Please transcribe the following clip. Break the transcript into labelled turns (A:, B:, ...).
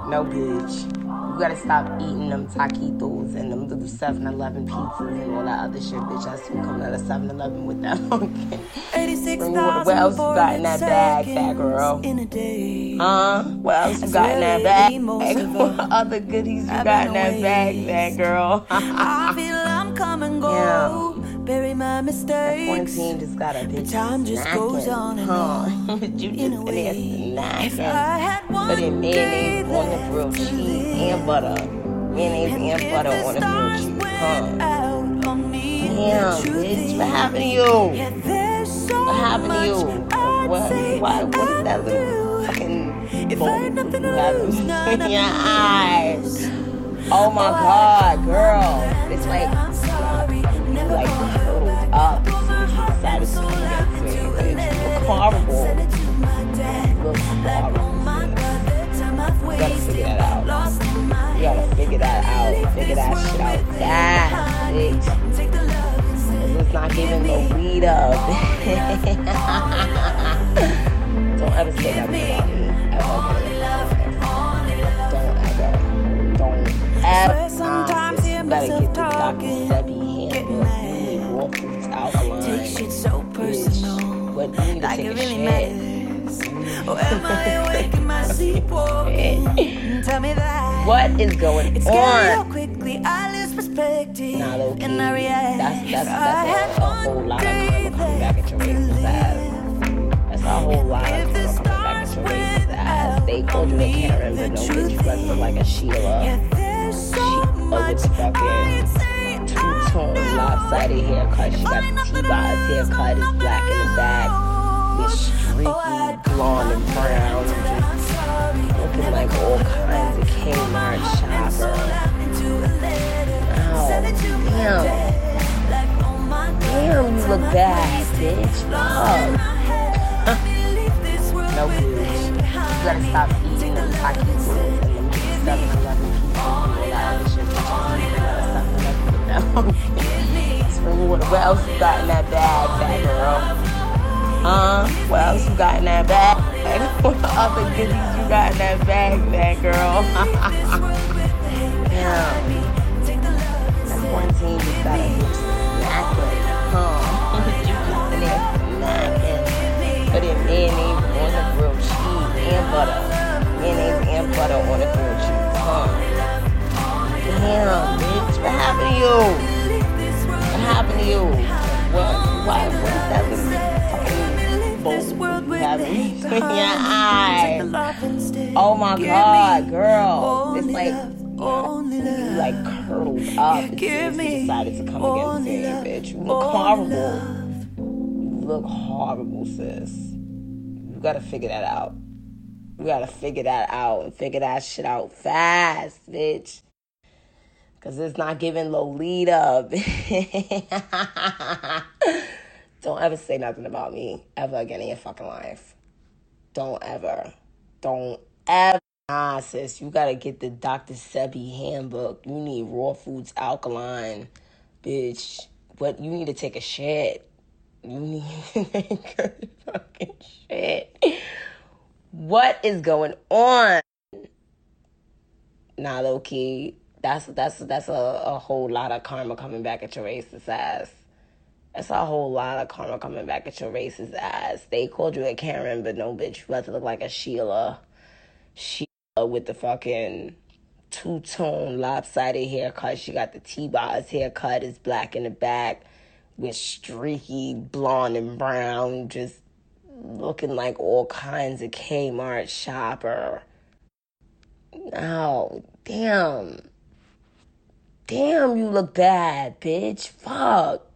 A: No, bitch. You gotta stop eating them taquitos and them little 7-Eleven pizzas and all that other shit, bitch. I see you coming out of 7-Eleven with that. Okay. What else you got in that bag, fat girl? What else you got in that bag? What other goodies you got in that bag, fat girl?
B: I feel I'm come and go. Bury my mistakes.
A: Quarantine just got a bitch.
B: Time just goes on and on.
A: You just there snacking. But it mayonnaise on the grilled cheese and butter. Mayonnaise and butter on the grilled cheese. Damn, bitch. What happened to you? What happened to you? What is that little fucking bowl you have in your eyes? Oh my God, girl. It's like curled up. Decided to come against me, bitch. You look horrible. You look horrible. You gotta figure that out. You gotta figure that out. Figure that shit out fast, bitch. It's not giving no weed up. Don't ever say that about me. Don't ever.
B: Sometimes hear myself talking. Take shit so personal. Like it really matters. Or am I awake in my sleep walking? Tell me that.
A: What is going
B: it's
A: on?
B: How quickly I lose perspective.
A: Nah, low-key.
B: And I react.
A: That's a whole lot of karma coming back at your racist ass. That's a whole lot of karma coming back at your racist ass. They called you a Karen, but no bitch, you guys look like a Sheila. Sheila with the fucking two-tone lopsided haircut. She got the T-Boz haircut. It's black in the back. It's streaky, blonde and brown. Just looking like all kinds of Kmart shopper. Ow, damn. Damn, you look bad, bitch. Fuck. No, bitch. You gotta stop eating them taquitos and them 7-Eleven pizzas and all that other shit. What else you got in that bag, fat girl? What else you got in that bag? What other goodies you got in that bag, fat girl? Damn. That quarantine just got a bitch snacking. You just in there snacking. Put in mayonnaise on the grilled cheese and butter. Mayonnaise and butter on the grilled cheese. Damn, bitch. What happened to you? What happened to you? What is that little fucking bowl you have in your eyes? Oh my God, girl. It's like, you like curled up as soon as you decided to come against me, bitch. You look horrible. You look horrible, sis. You gotta figure that out. You gotta figure that out and figure that shit out fast, bitch. Because it's not giving Lolita. Don't ever say nothing about me ever again in your fucking life. Don't ever. Don't ever. Nah, sis, you got to get the Dr. Sebi handbook. You need Raw Foods Alkaline. Bitch, what? You need to take a shit. You need to take a fucking shit. What is going on? Nah, low-key. That's a whole lot of karma coming back at your racist ass. That's a whole lot of karma coming back at your racist ass. They called you a Karen, but no, bitch. You about to look like a Sheila. Sheila with the fucking two-tone lopsided haircut. She got the T-Boz haircut. It's black in the back with streaky blonde and brown. Just looking like all kinds of Kmart shopper. Oh, damn. Damn, you look bad, bitch. Fuck.